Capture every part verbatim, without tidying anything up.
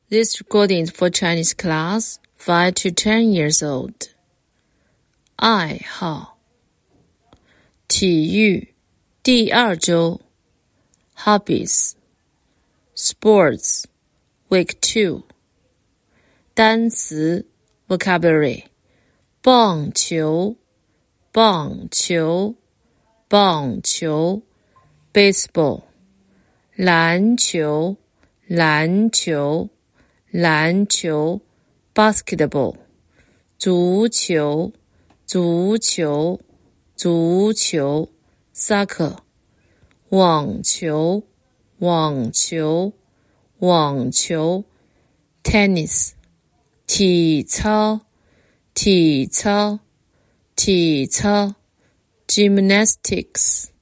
This recording is for Chinese class five to ten years old. 爱好体育第二周 Hobbies Sports Week two 单词 Vocabulary 棒球棒球棒球 Baseball 篮球篮球篮球 Basketball 足球足球足球 Soccer 网球网球网球 Tennis 体操体操体操 Gymnastics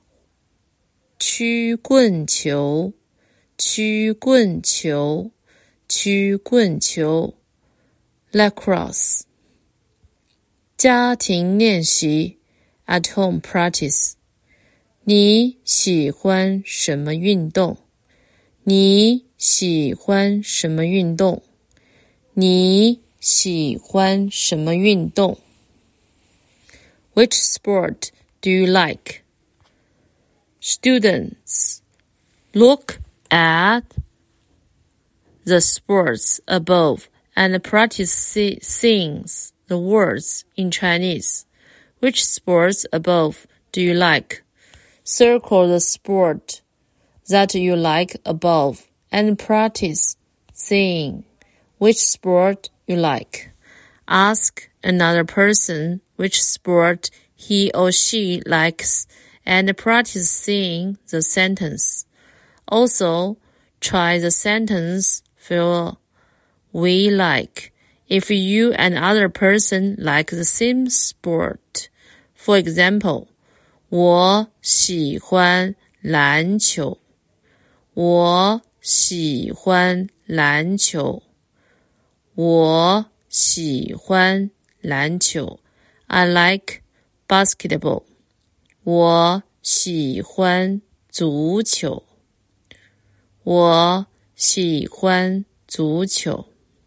曲棍球曲棍球曲棍球 Lacrosse 家庭练习 At home practice 你喜欢什么运动？你喜欢什么运动？你喜欢什么运动？ Which sport do you like? Students, look at the sports above and practice saying the words in Chinese. Which sports above do you like? Circle the sport that you like above and practice saying which sport you like. Ask another person which sport he or she likes and practice saying the sentence. Also, try the sentence for we like if you and other person like the same sport. For example, 我喜欢篮球我喜欢篮球我喜欢篮球 I like basketball 我喜欢足球我喜欢足球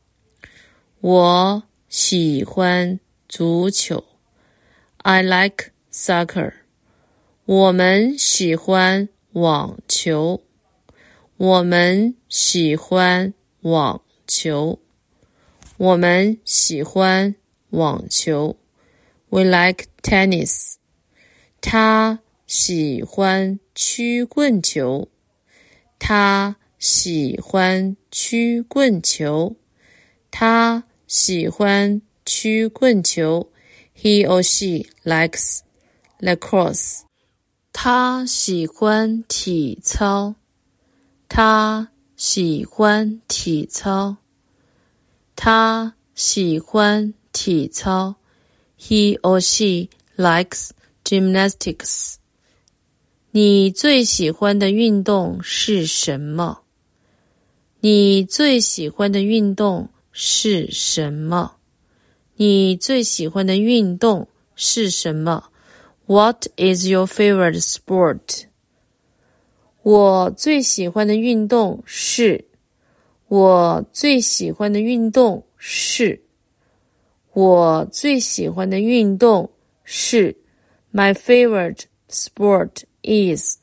我喜欢足球 I like soccer 我们喜欢网球我们喜欢网球我们喜欢网球 We like tennis 他喜欢曲棍球他喜欢曲棍球他喜欢曲棍球 He or she likes lacrosse 他喜欢体操他喜欢体操他喜欢体操 He or she likes gymnastics 你最喜欢的运动是什么？你最喜欢的运动是什么？你最喜欢的运动是什么？ What is your favorite sport? 我最喜欢的运动是我最喜欢的运动是我最喜欢的运动是 My favorite sport is